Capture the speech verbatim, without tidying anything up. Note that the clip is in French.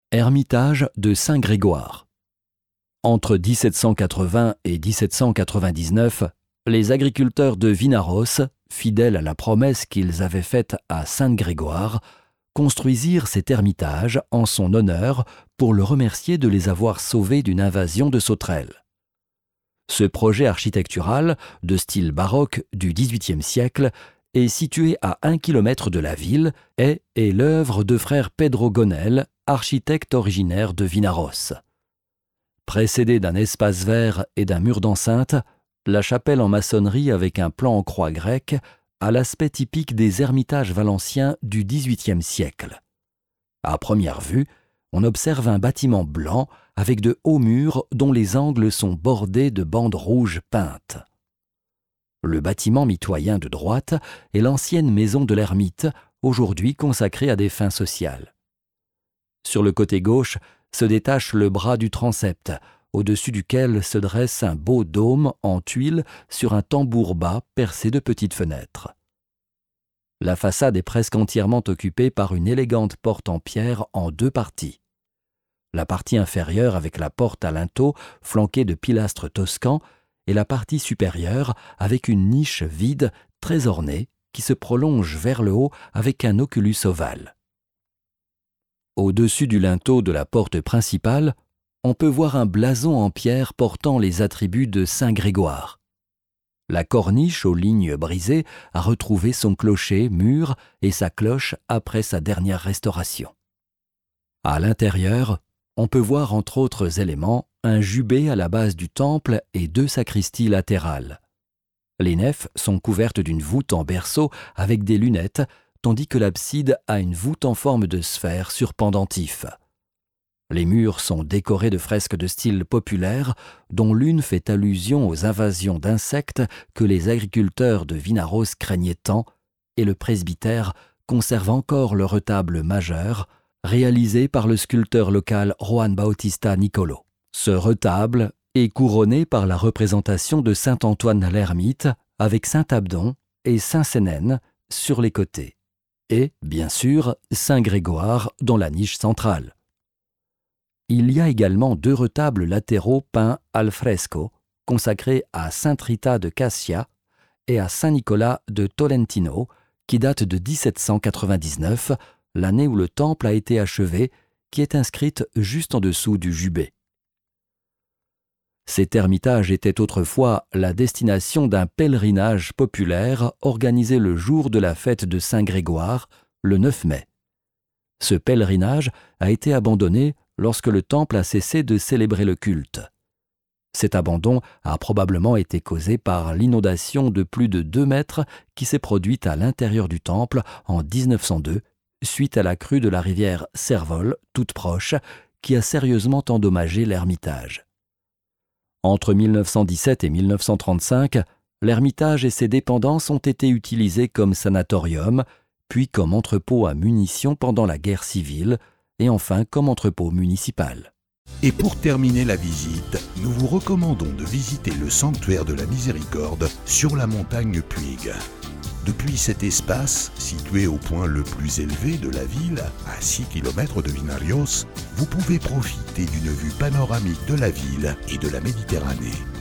Ermitage de Saint-Grégoire. Entre dix-sept cent quatre-vingts et dix-sept cent quatre-vingt-dix-neuf, les agriculteurs de Vinaroz, fidèles à la promesse qu'ils avaient faite à Saint-Grégoire, construisirent cet ermitage en son honneur pour le remercier de les avoir sauvés d'une invasion de sauterelles. Ce projet architectural, de style baroque du dix-huitième siècle, est situé à un kilomètre de la ville et est l'œuvre de frère Pedro Gonel, architecte originaire de Vinaroz. Précédée d'un espace vert et d'un mur d'enceinte, la chapelle en maçonnerie avec un plan en croix grecque a l'aspect typique des ermitages valenciens du dix-huitième siècle. À première vue, on observe un bâtiment blanc avec de hauts murs dont les angles sont bordés de bandes rouges peintes. Le bâtiment mitoyen de droite est l'ancienne maison de l'ermite, aujourd'hui consacrée à des fins sociales. Sur le côté gauche se détache le bras du transept, au-dessus duquel se dresse un beau dôme en tuiles sur un tambour bas percé de petites fenêtres. La façade est presque entièrement occupée par une élégante porte en pierre en deux parties. La partie inférieure avec la porte à linteau flanquée de pilastres toscans et la partie supérieure avec une niche vide très ornée qui se prolonge vers le haut avec un oculus ovale. Au-dessus du linteau de la porte principale, on peut voir un blason en pierre portant les attributs de Saint-Grégoire. La corniche aux lignes brisées a retrouvé son clocher, mur et sa cloche après sa dernière restauration. À l'intérieur, on peut voir entre autres éléments un jubé à la base du temple et deux sacristies latérales. Les nefs sont couvertes d'une voûte en berceau avec des lunettes, tandis que l'abside a une voûte en forme de sphère sur pendentif. Les murs sont décorés de fresques de style populaire, dont l'une fait allusion aux invasions d'insectes que les agriculteurs de Vinaroz craignaient tant, et le presbytère conserve encore le retable majeur, réalisé par le sculpteur local Juan Bautista Nicolo. Ce retable est couronné par la représentation de saint Antoine l'Ermite avec saint Abdon et saint Sénène sur les côtés, et, bien sûr, saint Grégoire dans la niche centrale. Il y a également deux retables latéraux peints al fresco, consacrés à sainte Rita de Cascia et à saint Nicolas de Tolentino, qui datent de dix-sept cent quatre-vingt-dix-neuf, l'année où le temple a été achevé, qui est inscrite juste en dessous du jubé. Cet ermitage était autrefois la destination d'un pèlerinage populaire organisé le jour de la fête de Saint-Grégoire, le neuf mai. Ce pèlerinage a été abandonné lorsque le temple a cessé de célébrer le culte. Cet abandon a probablement été causé par l'inondation de plus de deux mètres qui s'est produite à l'intérieur du temple en dix-neuf cent deux, suite à la crue de la rivière Servol, toute proche, qui a sérieusement endommagé l'ermitage. Entre mille neuf cent dix-sept et mille neuf cent trente-cinq, l'ermitage et ses dépendances ont été utilisés comme sanatorium, puis comme entrepôt à munitions pendant la guerre civile, et enfin comme entrepôt municipal. Et pour terminer la visite, nous vous recommandons de visiter le sanctuaire de la Miséricorde sur la montagne Puig. Depuis cet espace, situé au point le plus élevé de la ville, à six kilomètres de Vinaroz, vous pouvez profiter d'une vue panoramique de la ville et de la Méditerranée.